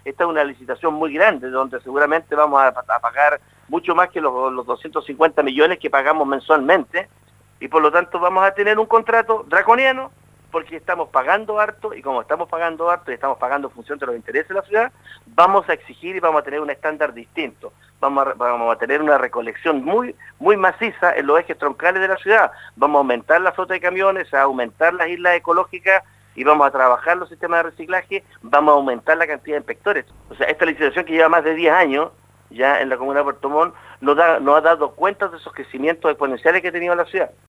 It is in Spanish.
esta es una licitación muy grande, donde seguramente vamos a pagar mucho más que los 250 millones que pagamos mensualmente, y por lo tanto vamos a tener un contrato draconiano, porque estamos pagando harto, y como estamos pagando harto y estamos pagando en función de los intereses de la ciudad, vamos a exigir y vamos a tener un estándar distinto. Vamos a tener una recolección muy maciza en los ejes troncales de la ciudad. Vamos a aumentar la flota de camiones, a aumentar las islas ecológicas y vamos a trabajar los sistemas de reciclaje, vamos a aumentar la cantidad de inspectores. O sea, esta licitación que lleva más de 10 años ya en la comuna de Puerto Montt nos ha dado cuenta de esos crecimientos exponenciales que ha tenido la ciudad.